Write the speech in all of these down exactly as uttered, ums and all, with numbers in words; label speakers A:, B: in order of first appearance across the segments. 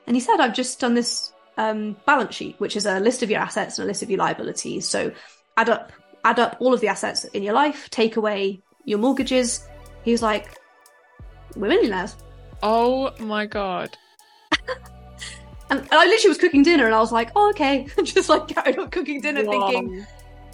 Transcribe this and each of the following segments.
A: And he said, I've just done this um, balance sheet, which is a list of your assets and a list of your liabilities. So add up, add up all of the assets in your life, take away your mortgages. He was like, we're millionaires.
B: Oh my God.
A: and, and I literally was cooking dinner and I was like, oh, okay. Just like carried on cooking dinner. Whoa. Thinking.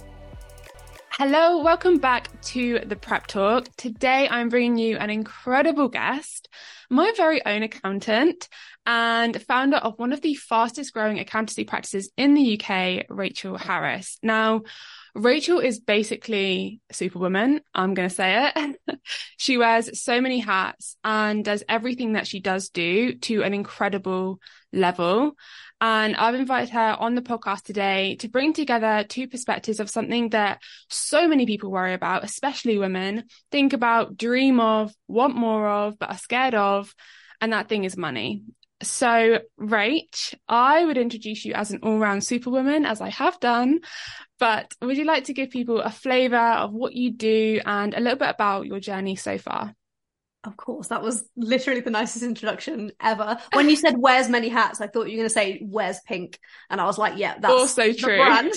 B: Hello, welcome back to the Prep Talk. Today I'm bringing you an incredible guest, my very own accountant and founder of one of the fastest growing accountancy practices in the U K, Rachel Harris. Now, Rachel is basically Superwoman, I'm going to say it. She wears so many hats and does everything that she does do to an incredible level. And I've invited her on the podcast today to bring together two perspectives of something that so many people worry about, especially women, think about, dream of, want more of, but are scared of. And that thing is money. So, Rach, I would introduce you as an all-round superwoman, as I have done. But would you like to give people a flavour of what you do and a little bit about your journey so far?
A: Of course, that was literally the nicest introduction ever. When you said wears many hats, I thought you were going to say wears pink. And I was like, yeah, that's
B: also true.
A: Brand.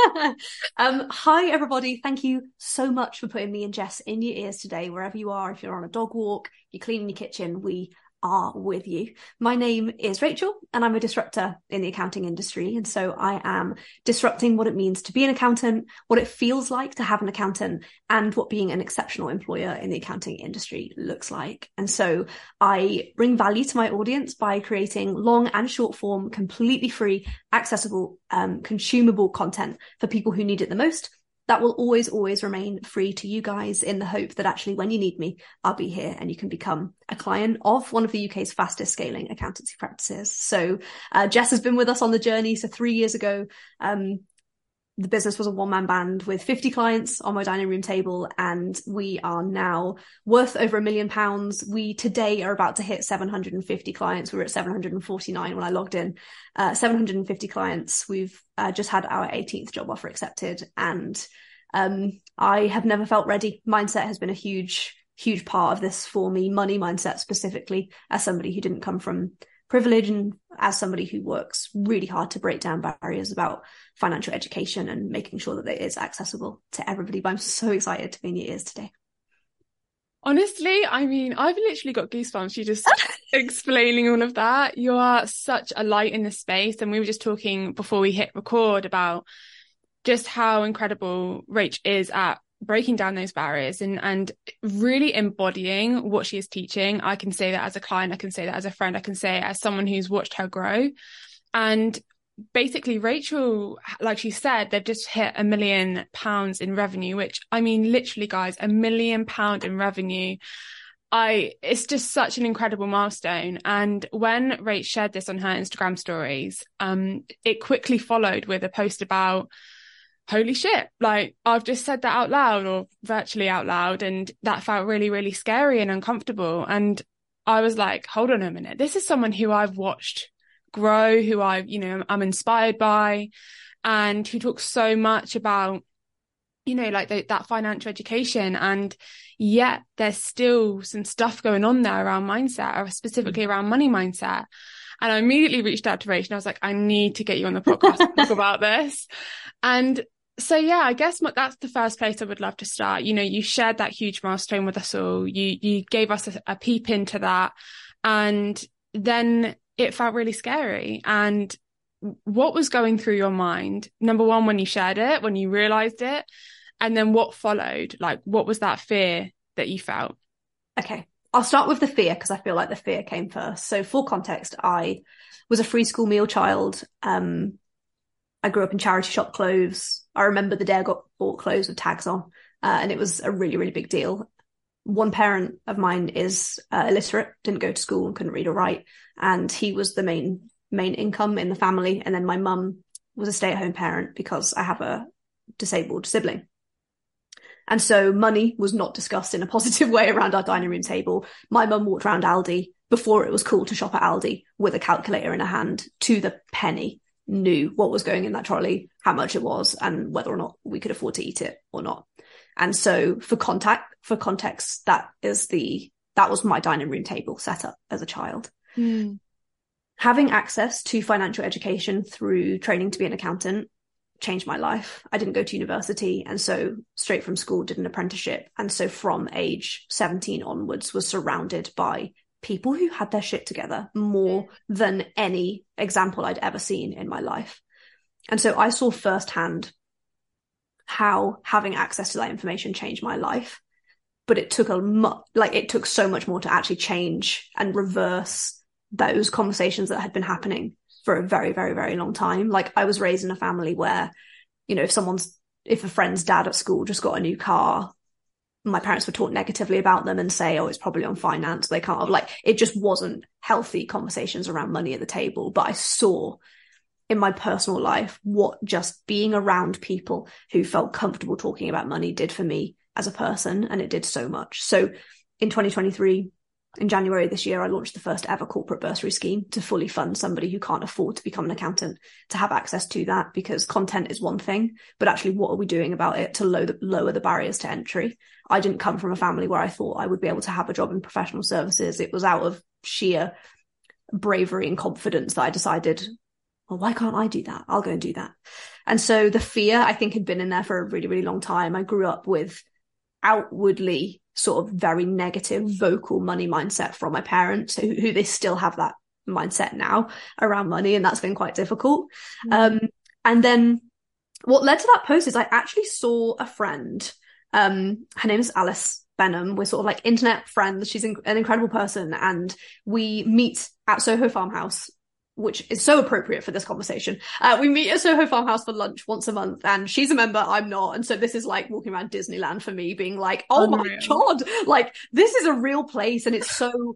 A: um, hi, everybody. Thank you so much for putting me and Jess in your ears today, wherever you are. If you're on a dog walk, you're cleaning your kitchen, we are with you. My name is Rachel and I'm a disruptor in the accounting industry. And so I am disrupting what it means to be an accountant, what it feels like to have an accountant, and what being an exceptional employer in the accounting industry looks like. And so I bring value to my audience by creating long and short form, completely free, accessible, um, consumable content for people who need it the most. That will always, always remain free to you guys in the hope that actually when you need me, I'll be here and you can become a client of one of the U K's fastest scaling accountancy practices. So uh, Jess has been with us on the journey. So three years ago, um, the business was a one-man band with fifty clients on my dining room table, and we are now worth over a million pounds. We today are about to hit seven hundred fifty clients. We were at seven hundred forty-nine when I logged in. Uh, seven hundred fifty clients. We've uh, just had our eighteenth job offer accepted, and um, I have never felt ready. Mindset has been a huge, huge part of this for me. Money mindset specifically, as somebody who didn't come from privilege and as somebody who works really hard to break down barriers about financial education and making sure that it is accessible to everybody. But I'm so excited to be in your ears today.
B: Honestly, I mean, I've literally got goosebumps. You just explaining all of that. You are such a light in the space. And we were just talking before we hit record about just how incredible Rach is at breaking down those barriers and, and really embodying what she is teaching. I can say that as a client, I can say that as a friend, I can say it as someone who's watched her grow. And basically Rachel, like she said, they've just hit a million pounds in revenue, which I mean, literally guys, a million pound in revenue. I, it's just such an incredible milestone. And when Rach shared this on her Instagram stories, um, it quickly followed with a post about, holy shit, like I've just said that out loud or virtually out loud. And that felt really, really scary and uncomfortable. And I was like, hold on a minute. This is someone who I've watched grow, who I, you know, I'm inspired by, and who talks so much about, you know, like the, that financial education. And yet there's still some stuff going on there around mindset, or specifically around money mindset. And I immediately reached out to Rach and I was like, I need to get you on the podcast to talk about this. And so, yeah, I guess that's the first place I would love to start. You know, you shared that huge milestone with us all. You, you gave us a, a peep into that. And then it felt really scary. And what was going through your mind? Number one, when you shared it, when you realized it, and then what followed? Like, what was that fear that you felt?
A: Okay. I'll start with the fear because I feel like the fear came first. So for context, I was a free school meal child. Um, I grew up in charity shop clothes. I remember the day I got bought clothes with tags on, uh, and it was a really, really big deal. One parent of mine is uh, illiterate, didn't go to school and couldn't read or write. And he was the main, main income in the family. And then my mum was a stay-at-home parent because I have a disabled sibling. And so money was not discussed in a positive way around our dining room table. My mum walked around Aldi before it was cool to shop at Aldi with a calculator in her hand to the penny, knew what was going in that trolley, how much it was, and whether or not we could afford to eat it or not. And so for contact, for context, that is the, that was my dining room table set up as a child.
B: Mm.
A: having access to financial education through training to be an accountant changed my life. I didn't go to university, and so straight from school did an apprenticeship. And so from age seventeen onwards was surrounded by people who had their shit together more than any example I'd ever seen in my life. And so I saw firsthand how having access to that information changed my life. But it took a mu- like it took so much more to actually change and reverse those conversations that had been happening for a very, very, very long time. Like, I was raised in a family where, you know, if someone's, if a friend's dad at school just got a new car, my parents would talk negatively about them and say, oh, it's probably on finance. They can't have, like, it just wasn't healthy conversations around money at the table. But I saw in my personal life what just being around people who felt comfortable talking about money did for me as a person. And it did so much. So in twenty twenty-three, in January this year, I launched the first ever corporate bursary scheme to fully fund somebody who can't afford to become an accountant to have access to that, because content is one thing, but actually what are we doing about it to lower the, lower the barriers to entry? I didn't come from a family where I thought I would be able to have a job in professional services. It was out of sheer bravery and confidence that I decided, well, why can't I do that? I'll go and do that. And so the fear, I think, had been in there for a really, really long time. I grew up with outwardly sort of very negative vocal money mindset from my parents, who, who they still have that mindset now around money, and that's been quite difficult. Mm. Um, and then what led to that post is I actually saw a friend, um, her name is Alice Benham. We're sort of like internet friends. She's in- an incredible person, and we meet at Soho Farmhouse, which is so appropriate for this conversation. Uh, we meet at Soho Farmhouse for lunch once a month, and she's a member, I'm not. And so this is like walking around Disneyland for me, being like, oh Unreal. My God, like, this is a real place. And it's so,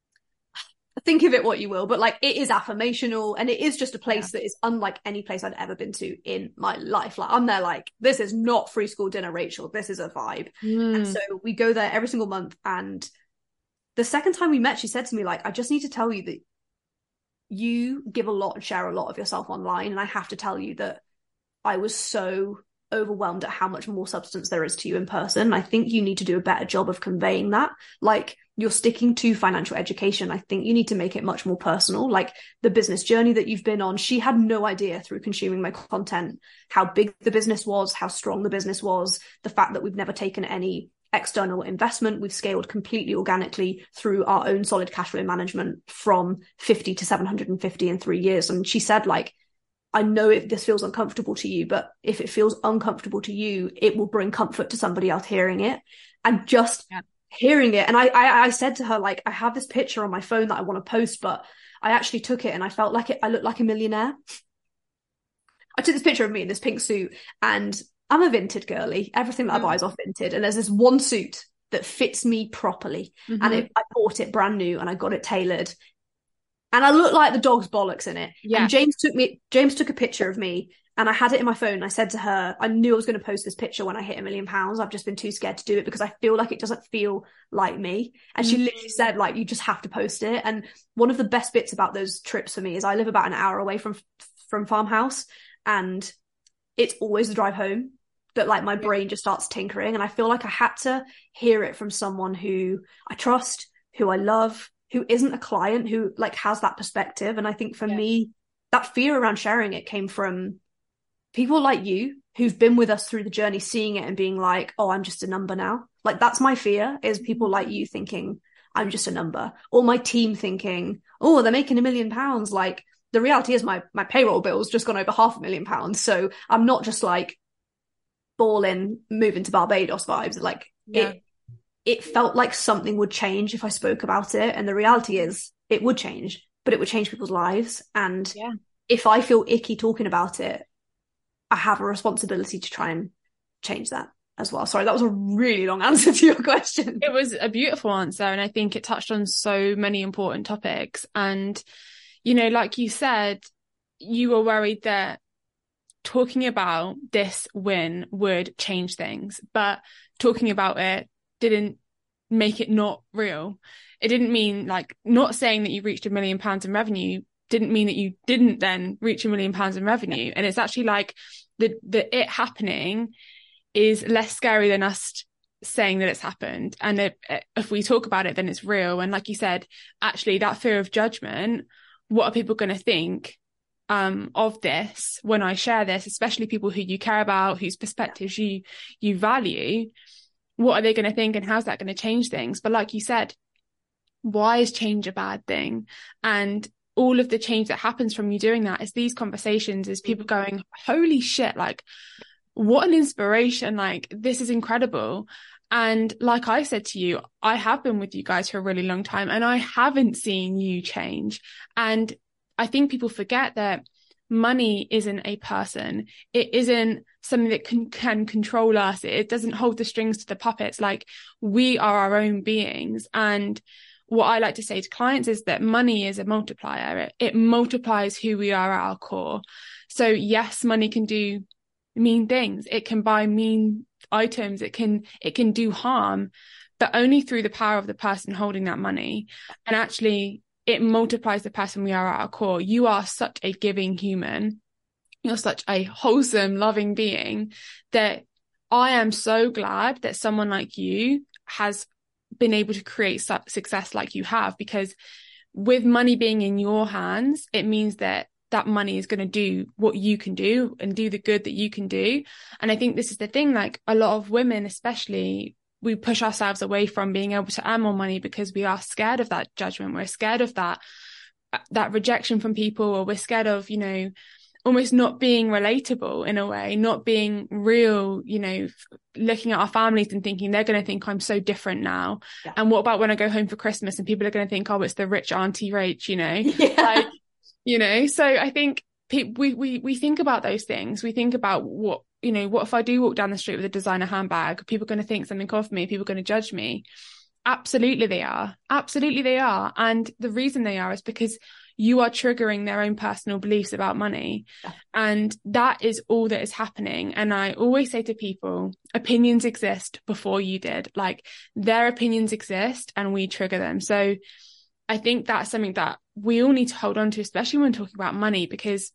A: think of it what you will, but like, it is affirmational, and it is just a place yeah. that is unlike any place I'd ever been to in my life. Like, I'm there like, this is not free school dinner, Rachel. This is a vibe. Mm. And so we go there every single month. And the second time we met, she said to me, like, I just need to tell you that you give a lot and share a lot of yourself online. And I have to tell you that I was so overwhelmed at how much more substance there is to you in person. I think you need to do a better job of conveying that. Like, you're sticking to financial education. I think you need to make it much more personal. Like, the business journey that you've been on, she had no idea through consuming my content how big the business was, how strong the business was, the fact that we've never taken any external investment. We've scaled completely organically through our own solid cash flow management from fifty to seven hundred fifty in three years. And she said, like, I know if this feels uncomfortable to you, but if it feels uncomfortable to you, it will bring comfort to somebody else hearing it. And just yeah. hearing it. And I, I, I said to her, like, I have this picture on my phone that I want to post, but I actually took it and I felt like it, I looked like a millionaire. I took this picture of me in this pink suit, and I'm a Vinted girly. Everything that mm. I buy is off Vinted. And there's this one suit that fits me properly. Mm-hmm. And it, I bought it brand new and I got it tailored. And I look like the dog's bollocks in it. Yeah. And James took me, James took a picture of me, and I had it in my phone. And I said to her, I knew I was going to post this picture when I hit a million pounds. I've just been too scared to do it because I feel like it doesn't feel like me. And mm-hmm. she literally said, like, you just have to post it. And one of the best bits about those trips for me is I live about an hour away from, from Farmhouse, and it's always the drive home that, like, my brain just starts tinkering. And I feel like I had to hear it from someone who I trust, who I love, who isn't a client, who, like, has that perspective. And I think for yeah. me, that fear around sharing it came from people like you who've been with us through the journey, seeing it and being like, oh, I'm just a number now. Like, that's my fear, is people like you thinking I'm just a number, or my team thinking, oh, they're making a million pounds. Like, the reality is my, my payroll bill's just gone over half a million pounds. So I'm not just like balling, moving to Barbados vibes. Like yeah. it, it felt like something would change if I spoke about it. And the reality is it would change, but it would change people's lives. And yeah. if I feel icky talking about it, I have a responsibility to try and change that as well. Sorry, that was a really long answer to your question.
B: It was a beautiful answer. And I think it touched on so many important topics. And, you know, like you said, you were worried that talking about this win would change things, but talking about it didn't make it not real. It didn't mean, like, not saying that you reached a million pounds in revenue didn't mean that you didn't then reach a million pounds in revenue. And it's actually like the, the it happening is less scary than us saying that it's happened. And if, if we talk about it, then it's real. And like you said, actually that fear of judgment what are people going to think um, of this when I share this, especially people who you care about, whose perspectives you, you value, what are they going to think and how's that going to change things? But like you said, why is change a bad thing? And all of the change that happens from you doing that is these conversations, is people going, holy shit, like what an inspiration, like this is incredible. And like I said to you, I have been with you guys for a really long time and I haven't seen you change. And I think people forget that money isn't a person. It isn't something that can, can control us. It doesn't hold the strings to the puppets. Like we are our own beings. And what I like to say to clients is that money is a multiplier. It, it multiplies who we are at our core. So yes, money can do mean things. It can buy mean items. It can, it can do harm, but only through the power of the person holding that money. And actually it multiplies the person we are at our core. You are such a giving human. You're such a wholesome, loving being that I am so glad that someone like you has been able to create success like you have, because with money being in your hands, it means that that money is going to do what you can do and do the good that you can do. And I think this is the thing, like a lot of women, especially, we push ourselves away from being able to earn more money because we are scared of that judgment. We're scared of that, that rejection from people, or we're scared of, you know, almost not being relatable in a way, not being real, you know, looking at our families and thinking they're going to think I'm so different now. Yeah. And what about when I go home for Christmas and people are going to think, oh, it's the rich Auntie Rach, you know, yeah. like, you know, so I think pe- we, we, we think about those things. We think about what, you know, what if I do walk down the street with a designer handbag? Are people going to think something of me? Are people going to judge me? Absolutely they are. Absolutely they are. And the reason they are is because you are triggering their own personal beliefs about money. Yeah. And that is all that is happening. And I always say to people, opinions exist before you did. Like their opinions exist and we trigger them. So I think that's something that we all need to hold on to, especially when talking about money, because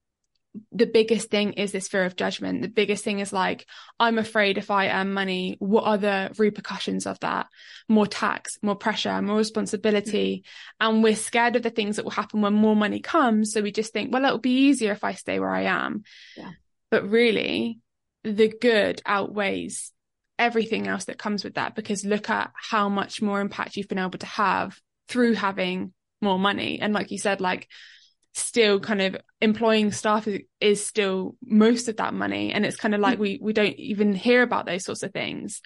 B: the biggest thing is this fear of judgment. The biggest thing is like, I'm afraid if I earn money, what are the repercussions of that? More tax, more pressure, more responsibility. Mm-hmm. And we're scared of the things that will happen when more money comes. So we just think, well, it'll be easier if I stay where I am. Yeah. But really, the good outweighs everything else that comes with that, because look at how much more impact you've been able to have through having more money. And like you said, like, still kind of employing staff is, is still most of that money. And it's kind of like we we don't even hear about those sorts of things.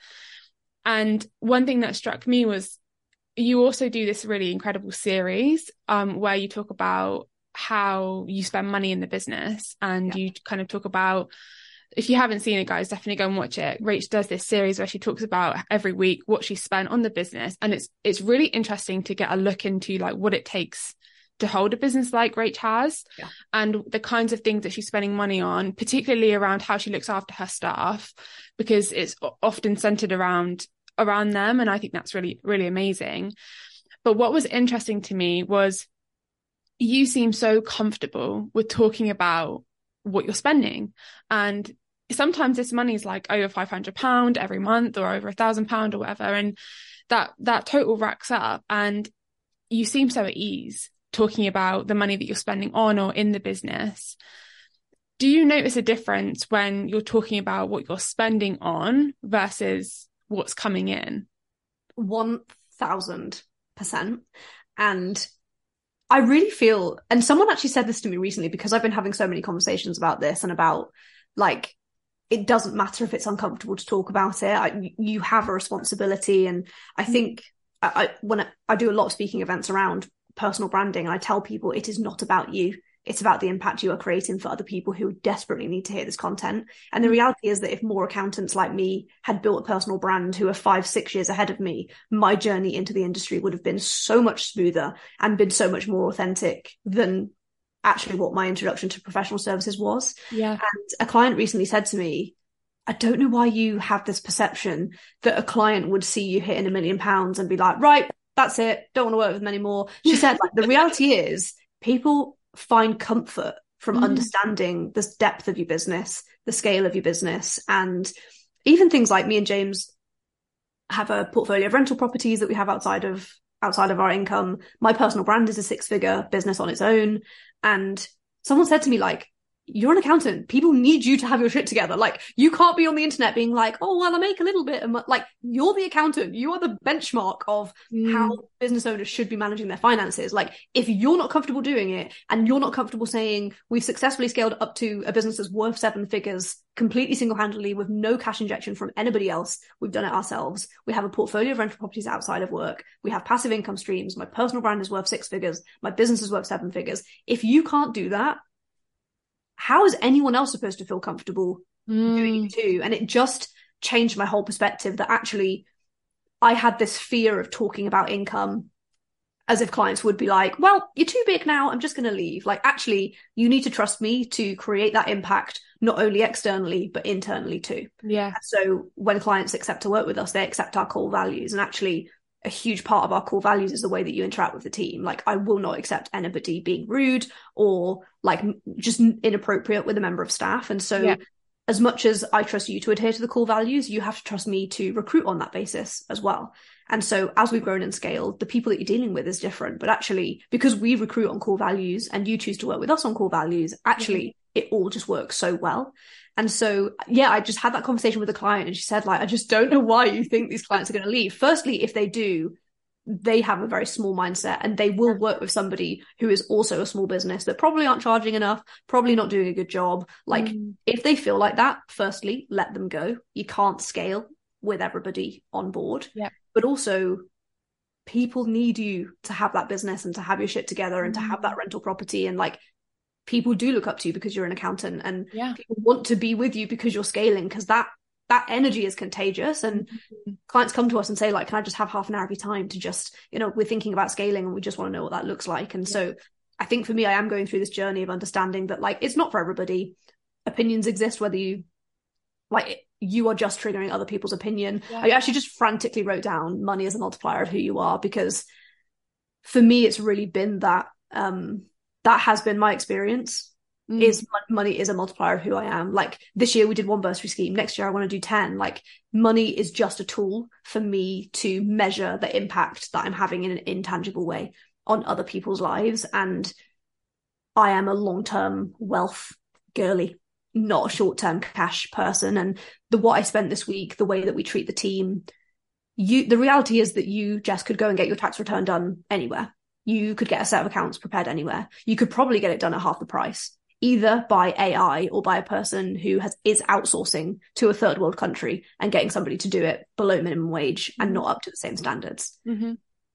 B: And one thing that struck me was you also do this really incredible series um, where you talk about how you spend money in the business. And yeah. you kind of talk about, if you haven't seen it, guys, definitely go and watch it. Rach does this series where she talks about every week what she spent on the business. And it's it's really interesting to get a look into like what it takes to hold a business like Rach has, yeah. and the kinds of things that she's spending money on, particularly around how she looks after her staff, because it's often centered around around them. And I think that's really, really amazing. But what was interesting to me was you seem so comfortable with talking about what you're spending. And sometimes this money is like over five hundred pounds every month or over a thousand pounds or whatever. And that, that total racks up, and you seem so at ease talking about the money that you're spending on or in the business. Do you notice a difference when you're talking about what you're spending on versus what's coming in?
A: one thousand percent. And I really feel, and someone actually said this to me recently, because I've been having so many conversations about this and about like, it doesn't matter if it's uncomfortable to talk about it. I, you have a responsibility. And I think I, I when I, I do a lot of speaking events around personal branding, and I tell people it is not about you. It's about the impact you are creating for other people who desperately need to hear this content. And the reality is that if more accountants like me had built a personal brand who are five, six years ahead of me, my journey into the industry would have been so much smoother and been so much more authentic than actually what my introduction to professional services was.
B: Yeah.
A: And a client recently said to me, I don't know why you have this perception that a client would see you hitting a million pounds and be like, right, that's it, don't want to work with them anymore. She said, like, the reality is people find comfort from mm. understanding the depth of your business, the scale of your business. And even things like me and James have a portfolio of rental properties that we have outside of outside of our income. My personal brand is a six-figure business on its own. And someone said to me, like, you're an accountant. People need you to have your shit together. Like, you can't be on the internet being like, oh, well, I make a little bit of, like, you're the accountant. You are the benchmark of mm. how business owners should be managing their finances. Like, if you're not comfortable doing it and you're not comfortable saying we've successfully scaled up to a business that's worth seven figures completely single-handedly with no cash injection from anybody else, we've done it ourselves. We have a portfolio of rental properties outside of work. We have passive income streams. My personal brand is worth six figures. My business is worth seven figures. If you can't do that, how is anyone else supposed to feel comfortable mm. doing it too? And it just changed my whole perspective that actually I had this fear of talking about income as if clients would be like, well, you're too big now, I'm just going to leave. Like, actually, you need to trust me to create that impact, not only externally, but internally too.
B: Yeah.
A: So when clients accept to work with us, they accept our core values. And actually, a huge part of our core values is the way that you interact with the team. Like, I will not accept anybody being rude or like just inappropriate with a member of staff. And so yeah. as much as I trust you to adhere to the core values, you have to trust me to recruit on that basis as well. And so as we've grown and scaled, the people that you're dealing with is different. But actually, because we recruit on core values and you choose to work with us on core values, actually, yeah. it all just works so well. And so, yeah, I just had that conversation with a client and she said, like, I just don't know why you think these clients are going to leave. Firstly, if they do, they have a very small mindset and they will work with somebody who is also a small business that probably aren't charging enough, probably not doing a good job. Like, mm. if they feel like that, firstly, let them go. You can't scale with everybody on board.
B: Yeah.
A: But also, people need you to have that business and to have your shit together and mm. to have that rental property. And like, people do look up to you because you're an accountant, and
B: yeah.
A: people want to be with you because you're scaling, because that that energy is contagious. And mm-hmm. clients come to us and say, like, can I just have half an hour of your time to just, you know, we're thinking about scaling and we just want to know what that looks like. And yeah. so I think for me, I am going through this journey of understanding that, like, it's not for everybody. Opinions exist, whether you, like, you are just triggering other people's opinion. Yeah. I actually just frantically wrote down money as a multiplier of who you are, because for me, it's really been that, um, that has been my experience. Mm. Is money is a multiplier of who I am. Like, this year we did one bursary scheme. Next year I want to do ten. Like, money is just a tool for me to measure the impact that I'm having in an intangible way on other people's lives. And I am a long-term wealth girly, not a short-term cash person. And the what I spent this week, the way that we treat the team, you the reality is that you, Jess, could go and get your tax return done anywhere. You could get a set of accounts prepared anywhere. You could probably get it done at half the price, either by A I or by a person who has is outsourcing to a third world country and getting somebody to do it below minimum wage and not up to the same standards.
B: Mm-hmm.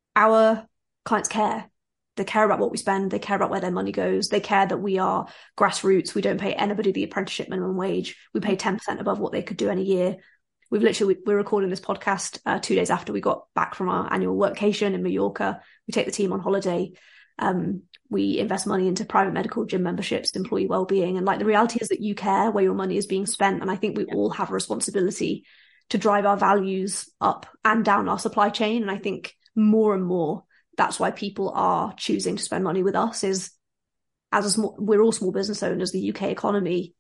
A: Our clients care. They care about what we spend. They care about where their money goes. They care that we are grassroots. We don't pay anybody the apprenticeship minimum wage. We pay ten percent above what they could do in a year. We've literally, we're recording this podcast uh, two days after we got back from our annual workcation in Mallorca. We take the team on holiday. Um, we invest money into private medical, gym memberships, employee wellbeing. And like, the reality is that you care where your money is being spent. And I think we all have a responsibility to drive our values up and down our supply chain. And I think more and more, that's why people are choosing to spend money with us, is as a small, we're all small business owners. The U K economy,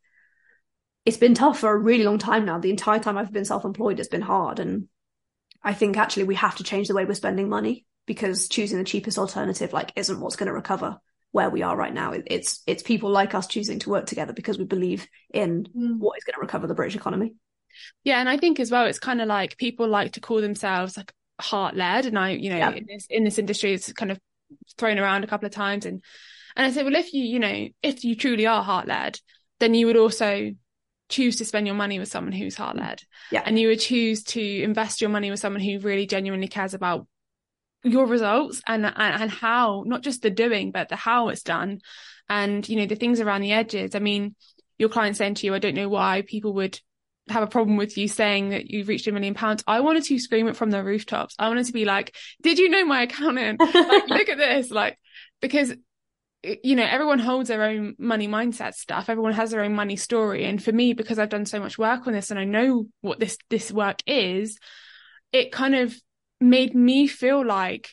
A: it's been tough for a really long time now. The entire time I've been self-employed, it's been hard. And I think actually we have to change the way we're spending money, because choosing the cheapest alternative, like, isn't what's going to recover where we are right now. It's, it's people like us choosing to work together because we believe in mm. what is going to recover the British economy.
B: Yeah. And I think as well, it's kind of like, people like to call themselves like heart-led. And I, you know, yeah. in this, in this industry, it's kind of thrown around a couple of times. And, and I said, well, if you, you know, if you truly are heart-led, then you would also choose to spend your money with someone who's heart-led.
A: Yeah.
B: And you would choose to invest your money with someone who really genuinely cares about your results and, and and how, not just the doing, but the how it's done, and, you know, the things around the edges. I mean, your client saying to you, I don't know why people would have a problem with you saying that you've reached a million pounds. I wanted to scream it from the rooftops. I wanted to be like, did you know my accountant? Like, look at this. Like, because, you know, everyone holds their own money mindset stuff. Everyone has their own money story. And for me, because I've done so much work on this and I know what this, this work is, it kind of made me feel like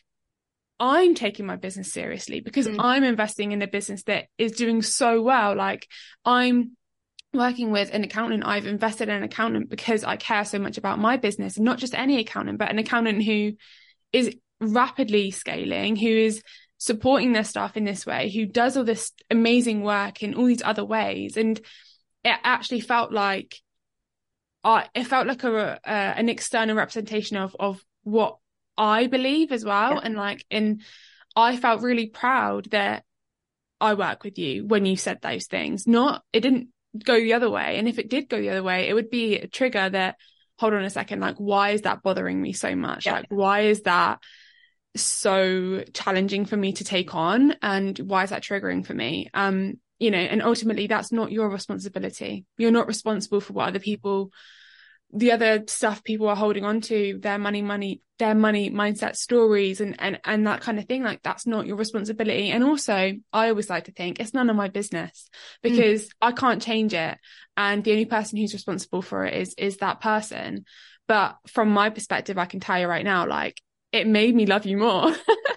B: I'm taking my business seriously, because mm. I'm investing in a business that is doing so well. Like, I'm working with an accountant. I've invested in an accountant because I care so much about my business, and not just any accountant, but an accountant who is rapidly scaling, who is supporting their staff in this way, who does all this amazing work in all these other ways. And it actually felt like uh, it felt like a uh, an external representation of of what I believe as well. Yeah. And like, and I felt really proud that I work with you when you said those things. Not, it didn't go the other way. And if it did go the other way, it would be a trigger that, hold on a second, like, why is that bothering me so much? Yeah. Like, why is that so challenging for me to take on? And why is that triggering for me? Um, you know, and ultimately that's not your responsibility. You're not responsible for what other people, the other stuff people are holding on to, their money, money, their money mindset stories and, and, and that kind of thing. Like, that's not your responsibility. And also, I always like to think it's none of my business, because mm. I can't change it. And the only person who's responsible for it is, is that person. But from my perspective, I can tell you right now, like, it made me love you more.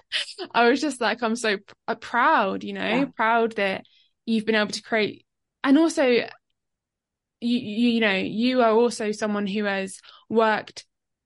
B: I was just like, I'm so p- proud, you know, yeah. proud that you've been able to create. And also, you, you, you know, you are also someone who has worked,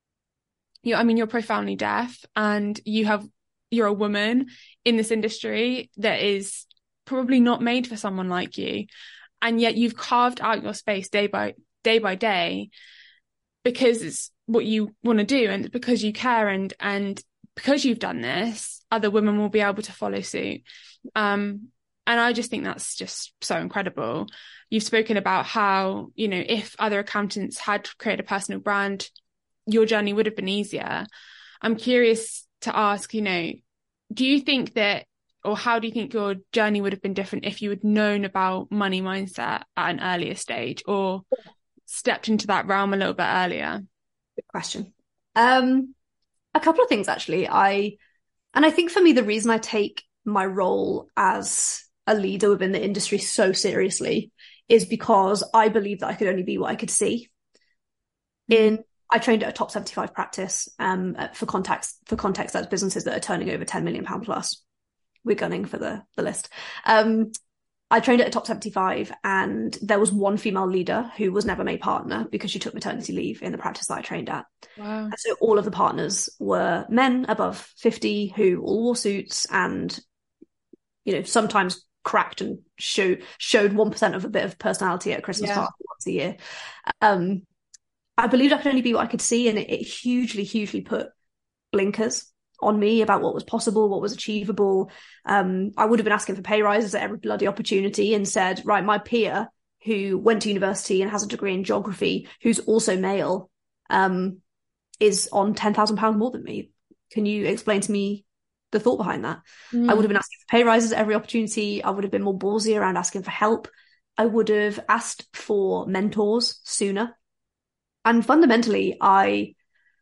B: you, I mean, you're profoundly deaf, and you have, you're a woman in this industry that is probably not made for someone like you. And yet you've carved out your space day by day by day, because it's what you want to do, and because you care, and and because you've done this, other women will be able to follow suit. Um, and I just think that's just so incredible. You've spoken about how, you know, if other accountants had created a personal brand, your journey would have been easier. I'm curious to ask, you know, do you think that, or how do you think your journey would have been different if you had known about money mindset at an earlier stage, or stepped into that realm a little bit earlier?
A: Good question. Um, a couple of things, actually. I, and I think for me, the reason I take my role as a leader within the industry so seriously is because I believe that I could only be what I could see. Mm-hmm. In I trained at a top seventy-five practice. Um, for context, for context, that's businesses that are turning over ten million pounds plus. We're gunning for the the list. Um, I trained at a top seventy-five, and there was one female leader who was never made partner because she took maternity leave in the practice that I trained at.
B: Wow.
A: And so all of the partners were men above fifty who all wore suits and, you know, sometimes cracked and show, showed one percent of a bit of personality at a Christmas yeah. party once a year. Um, I believed I could only be what I could see, and it, it hugely, hugely put blinkers on me about what was possible, what was achievable. Um, I would have been asking for pay rises at every bloody opportunity, and said, right, my peer who went to university and has a degree in geography, who's also male, um, is on ten thousand pounds more than me. Can you explain to me the thought behind that? Mm. I would have been asking for pay rises at every opportunity. I would have been more ballsy around asking for help. I would have asked for mentors sooner. And fundamentally, I...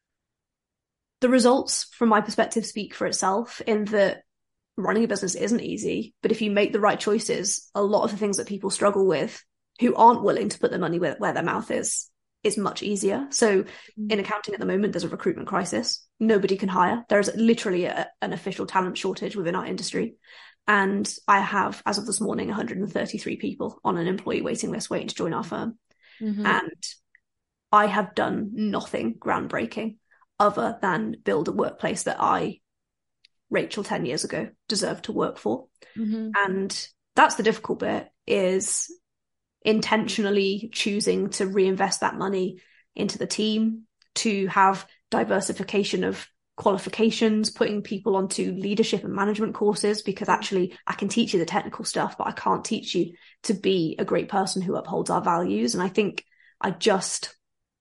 A: the results from my perspective speak for itself, in that running a business isn't easy, but if you make the right choices, a lot of the things that people struggle with, who aren't willing to put their money where, where their mouth is, is much easier. So mm. in accounting at the moment, there's a recruitment crisis. Nobody can hire. There's literally a, an official talent shortage within our industry. And I have, as of this morning, one hundred thirty-three people on an employee waiting list waiting to join our firm. Mm-hmm. And I have done nothing groundbreaking other than build a workplace that I, Rachel, ten years ago, deserved to work for. Mm-hmm. And that's the difficult bit, is intentionally choosing to reinvest that money into the team, to have diversification of qualifications, putting people onto leadership and management courses, because actually I can teach you the technical stuff, but I can't teach you to be a great person who upholds our values. And I think I just...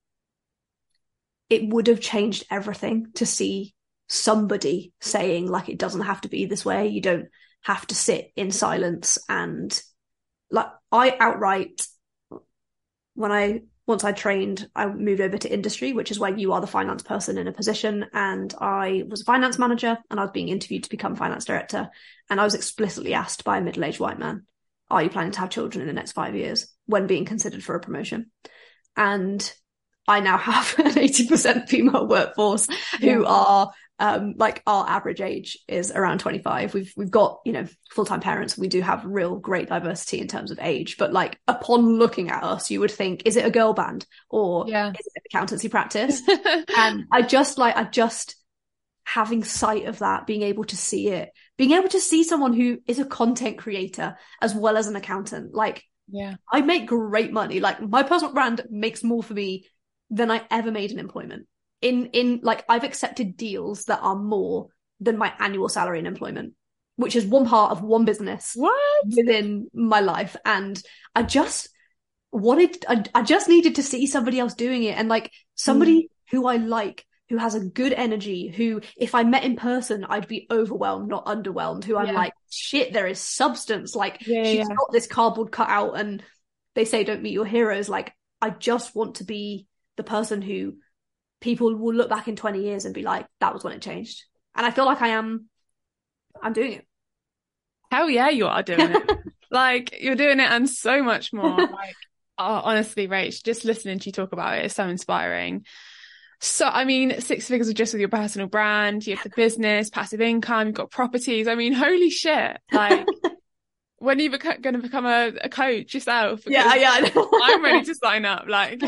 A: it would have changed everything to see somebody saying, like, it doesn't have to be this way. You don't have to sit in silence. And like, I outright, when I, once I trained, I moved over to industry, which is where you are the finance person in a position. And I was a finance manager, and I was being interviewed to become finance director. And I was explicitly asked by a middle-aged white man, are you planning to have children in the next five years when being considered for a promotion? And I now have an eighty percent female workforce yeah. who are um, like, our average age is around twenty-five. We've we've got, you know, full-time parents. We do have real great diversity in terms of age. But like, upon looking at us, you would think, is it a girl band or yeah. is it an accountancy practice? And I just like, I just having sight of that, being able to see it, being able to see someone who is a content creator as well as an accountant. Like,
B: yeah,
A: I make great money. Like, my personal brand makes more for me than I ever made in employment. In, in like, I've accepted deals that are more than my annual salary in employment, which is one part of one business
B: what
A: within my life. And I just wanted, I, I just needed to see somebody else doing it. And like somebody mm. who I like, who has a good energy, who if I met in person, I'd be overwhelmed, not underwhelmed, who I'm yeah. like, shit, there is substance. Like
B: yeah,
A: she's
B: yeah.
A: got this cardboard cutout, and they say, don't meet your heroes. Like, I just want to be the person who people will look back in twenty years and be like, that was when it changed. And I feel like I am, I'm doing it.
B: Hell yeah, you are doing it. Like, you're doing it and so much more. Like, oh, honestly, Rach, just listening to you talk about it is so inspiring. So, I mean, six figures are just with your personal brand. You have the business, passive income, you've got properties. I mean, holy shit. Like, when are you beca- going to become a, a coach yourself?
A: Yeah, yeah.
B: I'm ready to sign up. Like,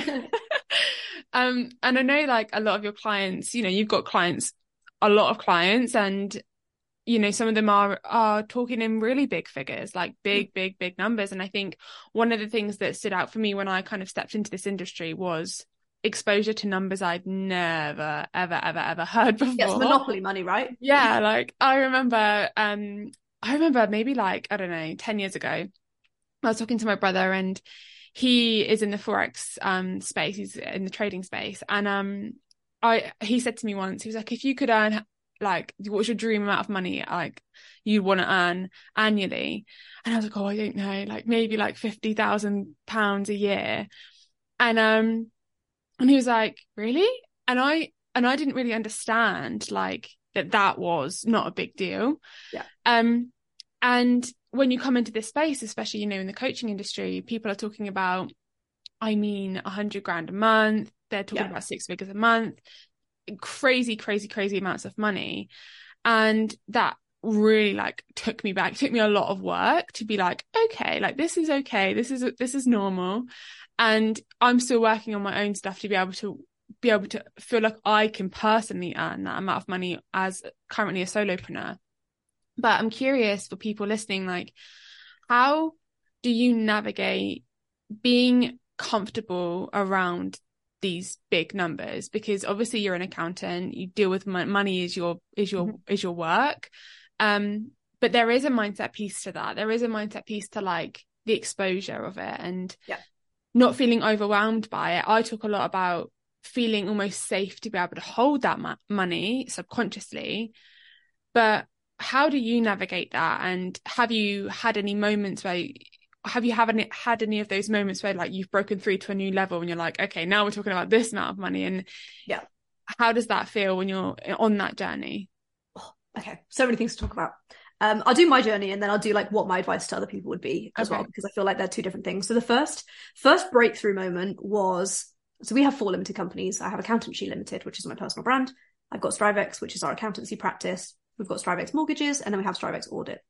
B: um, and I know like a lot of your clients, you know, you've got clients, a lot of clients, and, you know, some of them are, are talking in really big figures, like big, big, big numbers. And I think one of the things that stood out for me when I kind of stepped into this industry was exposure to numbers I'd never, ever, ever, ever heard before.
A: Yes, monopoly money, right?
B: Yeah, like I remember, um, I remember maybe like, I don't know, ten years ago, I was talking to my brother, and he is in the Forex um space, he's in the trading space. And um, I he said to me once, he was like, if you could earn, like, what's your dream amount of money like you want to earn annually? And I was like, oh, I don't know, like maybe like fifty thousand pounds a year. And um, and he was like, really? And I, and I didn't really understand like that that was not a big deal.
A: Yeah.
B: Um, and when you come into this space, especially, you know, in the coaching industry, people are talking about, I mean, a hundred grand a month. They're talking yeah. about six figures a month, crazy, crazy, crazy amounts of money. And that really like took me back, took me a lot of work to be like, okay, like this is okay. This is, this is normal. And I'm still working on my own stuff to be able to be able to feel like I can personally earn that amount of money as currently a solopreneur. But I'm curious for people listening, like, how do you navigate being comfortable around these big numbers? Because obviously you're an accountant, you deal with money is your is your mm-hmm. is your work. Um, but there is a mindset piece to that. There is a mindset piece to like the exposure of it and
A: yeah.
B: not feeling overwhelmed by it. I talk a lot about feeling almost safe to be able to hold that ma- money subconsciously. But how do you navigate that? And have you had any moments where have you have any, had any of those moments where like you've broken through to a new level and you're like, okay, now we're talking about this amount of money? And
A: yeah,
B: how does that feel when you're on that journey?
A: Oh, okay, so many things to talk about. Um, I'll do my journey and then I'll do like what my advice to other people would be as okay. well, because I feel like they're two different things. So the first first breakthrough moment was, so we have four limited companies. I have Accountancy Limited, which is my personal brand. I've got Strivex, which is our accountancy practice. We've got Strivex Mortgages, and then we have Strivex Audit.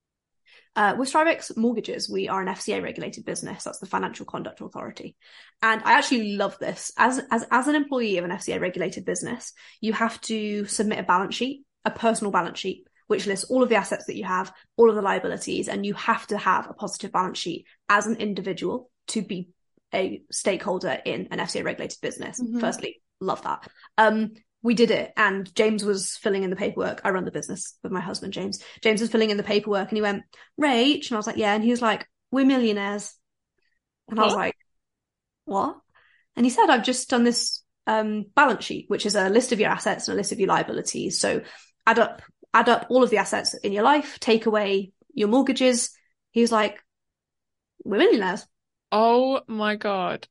A: Uh, with Strivex Mortgages, we are an F C A regulated business. That's the Financial Conduct Authority. And I actually love this. As, as, as an employee of an F C A regulated business, you have to submit a balance sheet, a personal balance sheet, which lists all of the assets that you have, all of the liabilities, and you have to have a positive balance sheet as an individual to be a stakeholder in an F C A regulated business. Mm-hmm. Firstly, love that. Um, we did it, and James was filling in the paperwork. I run the business with my husband, James. James was filling in the paperwork, and he went, Rach, and I was like, yeah, and he was like, we're millionaires. And I was like, what? And he said, I've just done this um, balance sheet, which is a list of your assets and a list of your liabilities. So add up, add up all of the assets in your life, take away your mortgages. He was like, we're millionaires.
B: Oh my God.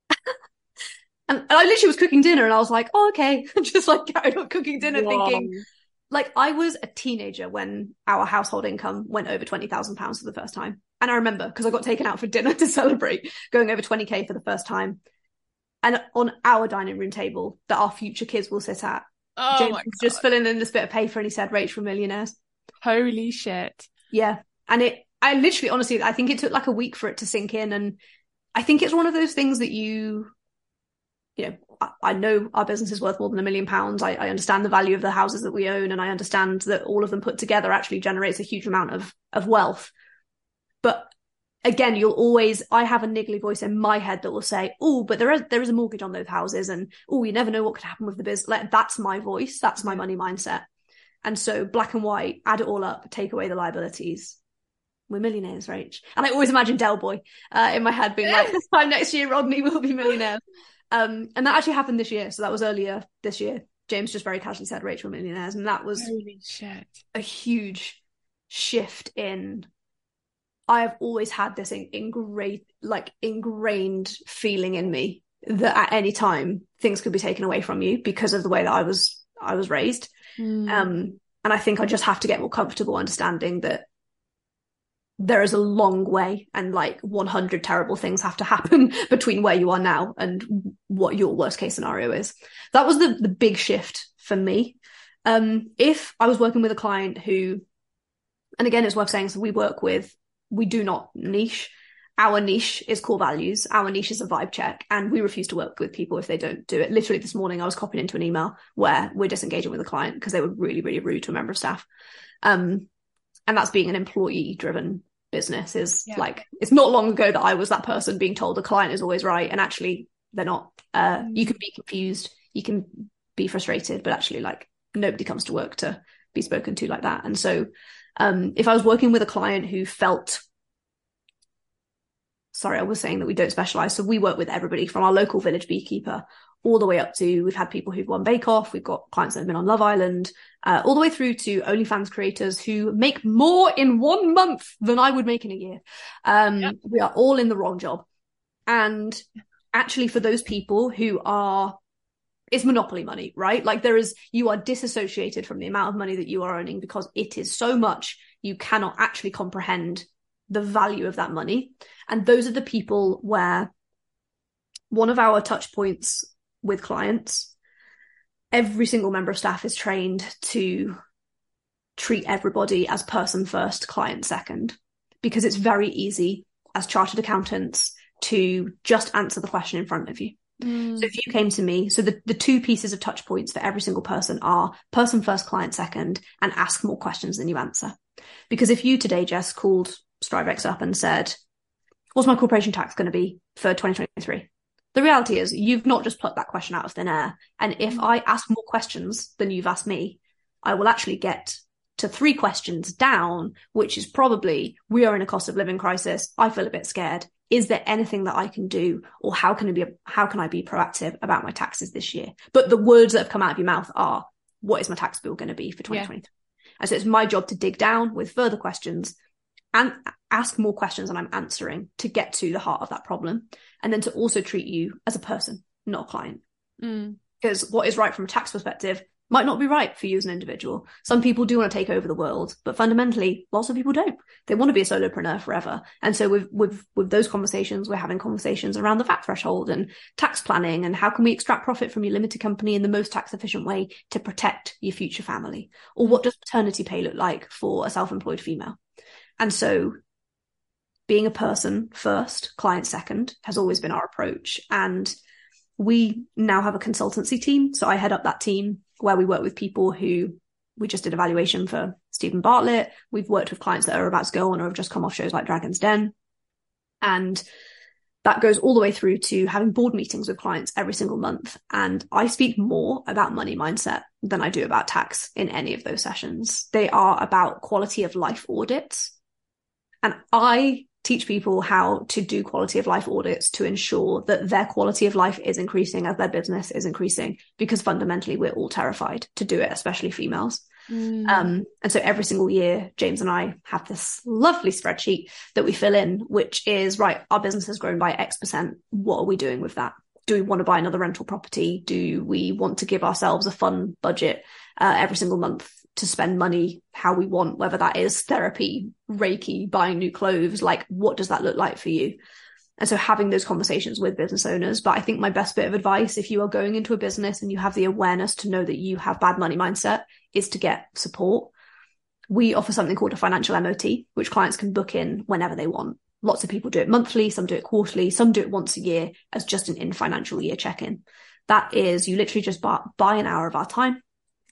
A: And, and I literally was cooking dinner and I was like, oh, okay. Just like carried on cooking dinner. Whoa. Thinking, like, I was a teenager when our household income went over twenty thousand pounds for the first time. And I remember, because I got taken out for dinner to celebrate, going over twenty K for the first time. And on our dining room table that our future kids will sit at,
B: oh
A: James
B: my
A: was
B: God.
A: just filling in this bit of paper and he said, Rach, we're millionaires.
B: Holy shit.
A: Yeah. And it, I literally, honestly, I think it took like a week for it to sink in. And I think it's one of those things that you, you know, I, I know our business is worth more than a million pounds. I, I understand the value of the houses that we own, and I understand that all of them put together actually generates a huge amount of, of wealth. But again, you'll always, I have a niggly voice in my head that will say, oh, but there is, there is a mortgage on those houses, and oh, you never know what could happen with the business. Like, that's my voice. That's my money mindset. And so black and white, add it all up, take away the liabilities. We're millionaires, Rach. And I always imagine Del Boy uh, in my head being like, this time next year, Rodney will be millionaires. Um, and that actually happened this year. So that was earlier this year. James just very casually said, Rach, we're millionaires. And that was
B: Holy shit.
A: a huge shift in, I have always had this ingrained, like ingrained feeling in me that at any time things could be taken away from you because of the way that I was, I was raised. Mm. Um, and I think I just have to get more comfortable understanding that there is a long way, and like one hundred terrible things have to happen between where you are now and what your worst case scenario is. That was the, the big shift for me. Um, if I was working with a client who, and again, it's worth saying, so we work with, we do not niche. Our niche is core values. Our niche is a vibe check, and we refuse to work with people if they don't do it. Literally this morning, I was copied into an email where we're disengaging with a client because they were really, really rude to a member of staff. Um, and that's being an employee driven business is yeah. like, it's not long ago that I was that person being told the client is always right, and actually they're not. Uh, mm. You can be confused, you can be frustrated, but actually like nobody comes to work to be spoken to like that. And so um, if I was working with a client who felt, sorry, I was saying that we don't specialize. So we work with everybody from our local village beekeeper all the way up to, we've had people who've won Bake Off, we've got clients that have been on Love Island, uh, all the way through to OnlyFans creators who make more in one month than I would make in a year. Um, yep. We are all in the wrong job. And actually for those people who are, it's monopoly money, right? Like there is, you are disassociated from the amount of money that you are earning because it is so much, you cannot actually comprehend the value of that money. And those are the people where one of our touch points with clients, every single member of staff is trained to treat everybody as person first, client second, because it's very easy as chartered accountants to just answer the question in front of you. Mm. So if you came to me, so the, the two pieces of touch points for every single person are person first, client second, and ask more questions than you answer. Because if you today, Jess, called Strivex up and said, what's my corporation tax going to be for twenty twenty-three? The reality is you've not just plucked that question out of thin air. And if I ask more questions than you've asked me, I will actually get to three questions down, which is probably, we are in a cost of living crisis. I feel a bit scared. Is there anything that I can do, or how can I be, how can I be proactive about my taxes this year? But the words that have come out of your mouth are, what is my tax bill going to be for twenty twenty-three? Yeah. And so it's my job to dig down with further questions and ask more questions than I'm answering to get to the heart of that problem. And then to also treat you as a person, not a client. Mm. Because what is right from a tax perspective might not be right for you as an individual. Some people do want to take over the world, but fundamentally, lots of people don't. They want to be a solopreneur forever. And so with, with, with those conversations, we're having conversations around the V A T threshold and tax planning and how can we extract profit from your limited company in the most tax efficient way to protect your future family? Or what does maternity pay look like for a self-employed female? And so being a person first, client second, has always been our approach. And we now have a consultancy team. So I head up that team where we work with people who, we just did evaluation for Stephen Bartlett. We've worked with clients that are about to go on or have just come off shows like Dragon's Den. And that goes all the way through to having board meetings with clients every single month. And I speak more about money mindset than I do about tax in any of those sessions. They are about quality of life audits. And I teach people how to do quality of life audits to ensure that their quality of life is increasing as their business is increasing, because fundamentally we're all terrified to do it, especially females. Mm. Um, and so every single year, James and I have this lovely spreadsheet that we fill in, which is, right, our business has grown by X percent. What are we doing with that? Do we want to buy another rental property? Do we want to give ourselves a fun budget uh, every single month to spend money how we want, whether that is therapy, Reiki, buying new clothes? Like, what does that look like for you? And so having those conversations with business owners. But I think my best bit of advice, if you are going into a business and you have the awareness to know that you have bad money mindset, is to get support. We offer something called a financial M O T, which clients can book in whenever they want. Lots of people do it monthly, some do it quarterly, some do it once a year as just an in financial year check-in. That is, you literally just buy, buy an hour of our time.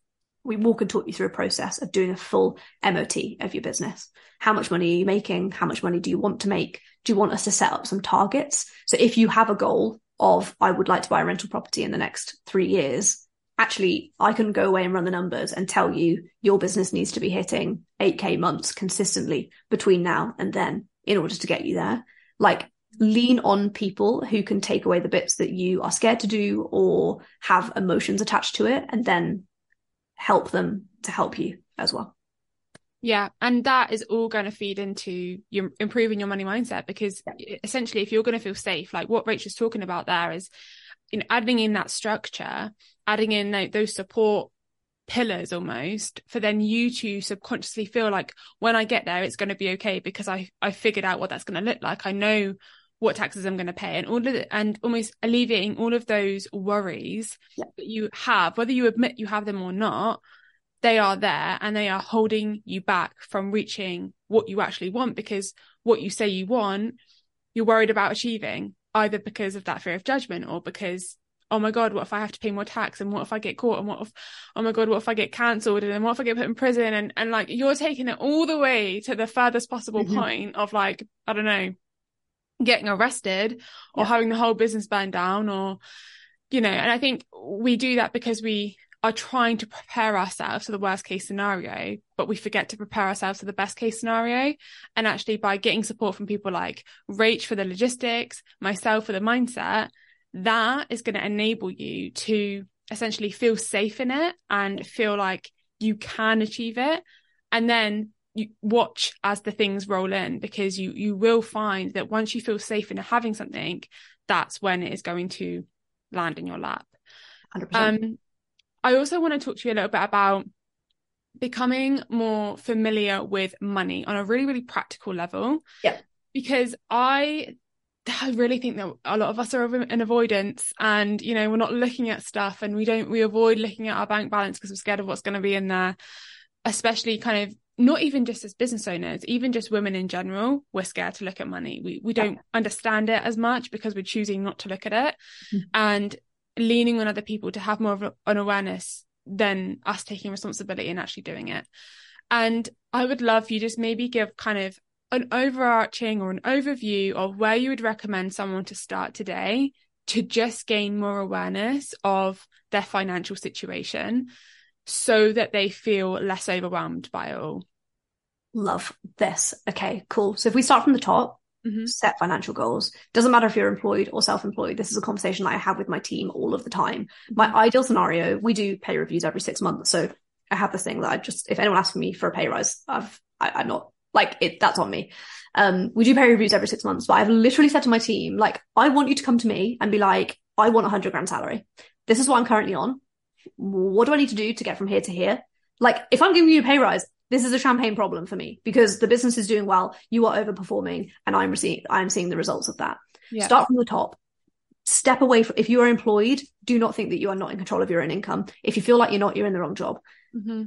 A: We walk and talk you through a process of doing a full M O T of your business. How much money are you making? How much money do you want to make? Do you want us to set up some targets? So if you have a goal of, I would like to buy a rental property in the next three years, actually, I can go away and run the numbers and tell you your business needs to be hitting eight K months consistently between now and then in order to get you there. Like, lean on people who can take away the bits that you are scared to do or have emotions attached to it, and then help them to help you as well.
B: Yeah. And that is all going to feed into your improving your money mindset, because yeah. essentially, if you're going to feel safe, like what Rachel's talking about there is, you know, adding in that structure, adding in like, those support pillars almost, for then you to subconsciously feel like, when I get there, it's going to be okay, because I, I figured out what that's going to look like. I know what taxes I'm going to pay, and all of it, and almost alleviating all of those worries yeah. that you have, whether you admit you have them or not. They are there, and they are holding you back from reaching what you actually want, because what you say you want, you're worried about achieving, either because of that fear of judgment, or because, oh my God, what if I have to pay more tax? And what if I get caught? And what if, oh my God, what if I get cancelled? And then what if I get put in prison? And, and like, you're taking it all the way to the furthest possible mm-hmm. point of like, I don't know, getting arrested or yeah. having the whole business burned down, or, you know, and I think we do that because we are trying to prepare ourselves for the worst case scenario, but we forget to prepare ourselves for the best case scenario. And actually, by getting support from people like Rach for the logistics, myself for the mindset, that is going to enable you to essentially feel safe in it and feel like you can achieve it. And then you watch as the things roll in, because you you will find that once you feel safe in having something, that's when it is going to land in your lap.
A: one hundred percent.
B: Um, I also want to talk to you a little bit about becoming more familiar with money on a really, really practical level.
A: Yeah.
B: Because I, I really think that a lot of us are in avoidance, and, you know, we're not looking at stuff, and we don't, we avoid looking at our bank balance because we're scared of what's going to be in there, especially kind of not even just as business owners, even just women in general, we're scared to look at money. We we don't yeah. understand it as much because we're choosing not to look at it. Mm-hmm. And leaning on other people to have more of an awareness than us taking responsibility and actually doing it. And I would love you just maybe give kind of an overarching or an overview of where you would recommend someone to start today to just gain more awareness of their financial situation, so that they feel less overwhelmed by it all.
A: Love this. Okay, cool. So if we start from the top, mm-hmm. set financial goals. Doesn't matter if you're employed or self-employed. This is a conversation that I have with my team all of the time. Mm-hmm. My ideal scenario, we do pay reviews every six months. So I have this thing that I just, if anyone asks me for a pay rise, I've, I, I'm not like it, that's on me. Um, we do pay reviews every six months, but I've literally said to my team, like, I want you to come to me and be like, I want a hundred grand salary. This is what I'm currently on. What do I need to do to get from here to here? Like, if I'm giving you a pay rise, this is a champagne problem for me, because the business is doing well, you are overperforming, and I'm receiving, I'm seeing the results of that. Yeah. Start from the top. Step away from, if you are employed, do not think that you are not in control of your own income. If you feel like you're not, you're in the wrong job. Mm-hmm.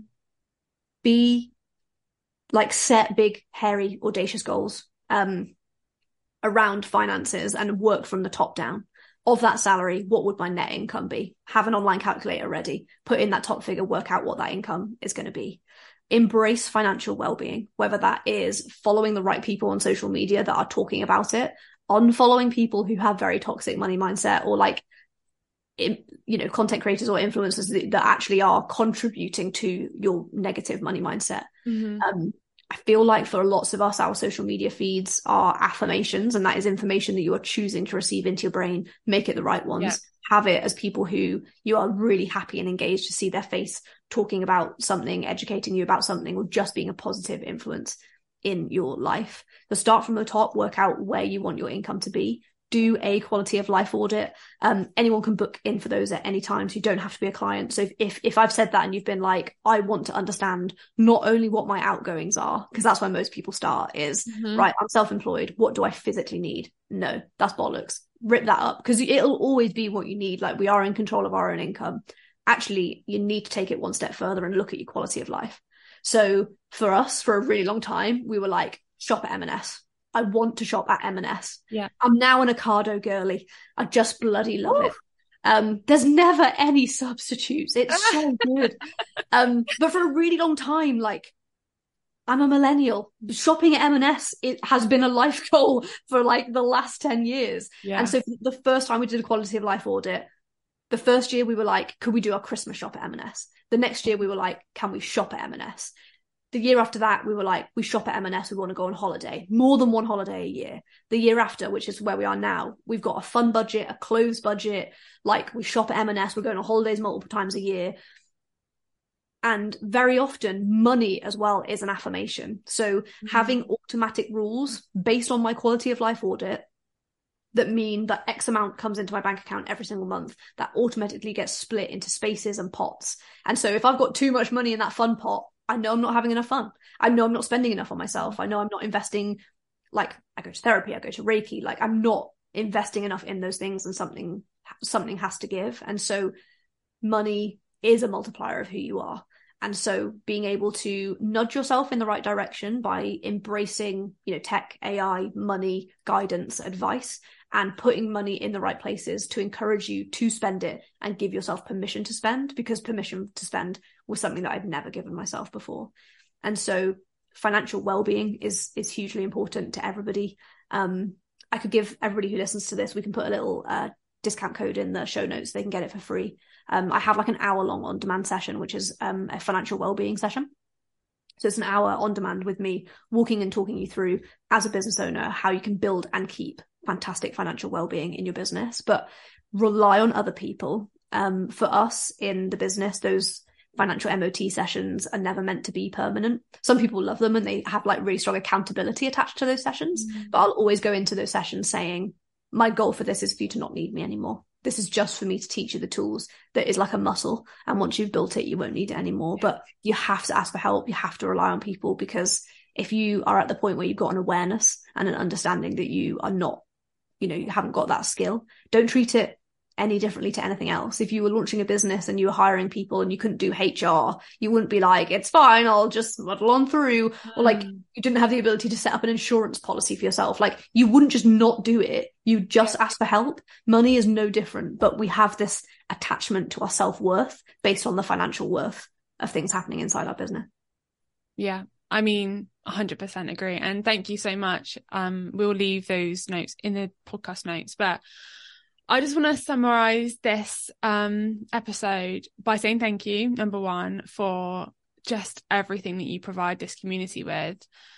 A: Be like, set big, hairy, audacious goals um, around finances, and work from the top down. Of that salary, what would my net income be? Have an online calculator ready. Put in that top figure, work out what that income is going to be. Embrace financial well-being, whether that is following the right people on social media that are talking about it, unfollowing people who have very toxic money mindset, or like, you know, content creators or influencers that, that actually are contributing to your negative money mindset. Mm-hmm. Um, I feel like for lots of us, our social media feeds are affirmations, and that is information that you are choosing to receive into your brain. Make it the right ones. Yeah. Have it as people who you are really happy and engaged to see their face talking about something, educating you about something, or just being a positive influence in your life. So start from the top, work out where you want your income to be. Do a quality of life audit. Um, anyone can book in for those at any time, so you don't have to be a client. So if, if, if I've said that and you've been like, I want to understand not only what my outgoings are, because that's where most people start is, mm-hmm. right, I'm self-employed. What do I physically need? No, that's bollocks. Rip that up, because it'll always be what you need. Like, we are in control of our own income. Actually, you need to take it one step further and look at your quality of life. So for us, for a really long time, we were like, shop at M and S. I want to shop at M and S.
B: Yeah.
A: I'm now an Ocado girly. I just bloody love Ooh. it. Um, there's never any substitutes. It's so good. Um, but for a really long time, like, I'm a millennial. Shopping at M and S, it has been a life goal for like the last ten years.
B: Yeah.
A: And so the first time we did a quality of life audit, the first year we were like, could we do our Christmas shop at M and S? The next year we were like, can we shop at M and S? The year after that, we were like, we shop at M and S, we want to go on holiday. More than one holiday a year. The year after, which is where we are now, we've got a fun budget, a clothes budget. Like, we shop at M and S, we're going on holidays multiple times a year. And very often, money as well is an affirmation. So mm-hmm. having automatic rules based on my quality of life audit that mean that X amount comes into my bank account every single month, that automatically gets split into spaces and pots. And so if I've got too much money in that fun pot, I know I'm not having enough fun. I know I'm not spending enough on myself. I know I'm not investing, like, I go to therapy, I go to Reiki, like, I'm not investing enough in those things, and something something has to give. And so money is a multiplier of who you are. And so being able to nudge yourself in the right direction by embracing, you know, tech, A I, money, guidance, advice, and putting money in the right places to encourage you to spend it and give yourself permission to spend, because permission to spend was something that I'd never given myself before. And so financial well-being is is hugely important to everybody. Um, I could give everybody who listens to this, we can put a little uh, discount code in the show notes. They can get it for free. Um, I have like an hour long on demand session, which is um, a financial well-being session. So it's an hour on demand with me walking and talking you through, as a business owner, how you can build and keep fantastic financial well-being in your business, but rely on other people. Um, for us in the business, those financial M O T sessions are never meant to be permanent. Some people love them and they have like really strong accountability attached to those sessions, mm-hmm. but I'll always go into those sessions saying, my goal for this is for you to not need me anymore. This is just for me to teach you the tools that is like a muscle. And once you've built it, you won't need it anymore. But you have to ask for help. You have to rely on people, because if you are at the point where you've got an awareness and an understanding that you are not, you know, you haven't got that skill, don't treat it any differently to anything else. If you were launching a business and you were hiring people and you couldn't do H R, you wouldn't be like, it's fine, I'll just muddle on through. Mm. Or like, you didn't have the ability to set up an insurance policy for yourself. Like, you wouldn't just not do it. You just yeah. ask for help. Money is no different, but we have this attachment to our self-worth based on the financial worth of things happening inside our business.
B: Yeah. I mean, one hundred percent agree. And thank you so much. Um, we'll leave those notes in the podcast notes, but I just want to summarize this um, episode by saying thank you, number one, for just everything that you provide this community with,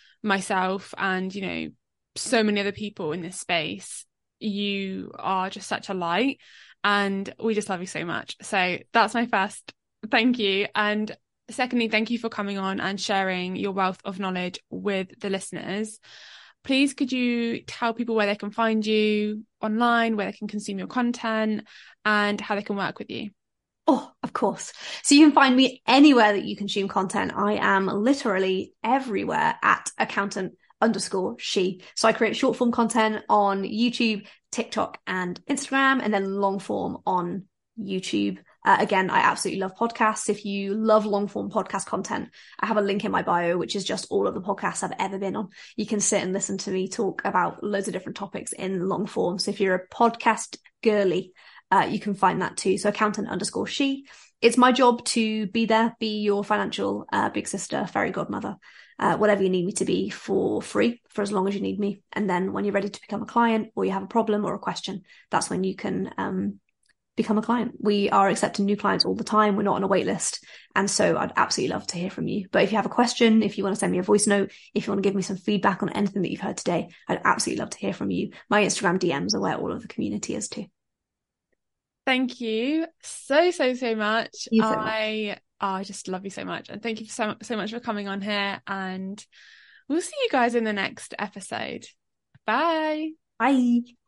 B: myself and, you know, so many other people in this space. You are just such a light and we just love you so much. So that's my first thank you. And secondly, thank you for coming on and sharing your wealth of knowledge with the listeners. Please, could you tell people where they can find you online, where they can consume your content, and how they can work with you?
A: Oh, of course. So you can find me anywhere that you consume content. I am literally everywhere at accountant underscore she. So I create short form content on YouTube, TikTok, and Instagram, and then long form on YouTube. Uh, again, I absolutely love podcasts. If you love long form podcast content, I have a link in my bio, which is just all of the podcasts I've ever been on. You can sit and listen to me talk about loads of different topics in long form. So if you're a podcast girly, uh, you can find that too. So accountant underscore she. It's my job to be there, be your financial uh, big sister, fairy godmother, uh, whatever you need me to be, for free, for as long as you need me. And then when you're ready to become a client, or you have a problem or a question, that's when you can um become a client. We are accepting new clients all the time. We're not on a wait list. And so I'd absolutely love to hear from you. But if you have a question, if you want to send me a voice note, if you want to give me some feedback on anything that you've heard today, I'd absolutely love to hear from you. My Instagram D Ms are where all of the community is too.
B: Thank you so, so, so much.
A: You so
B: I,
A: much.
B: Oh, I just love you so much. And thank you so, so much for coming on here. And we'll see you guys in the next episode. Bye.
A: Bye.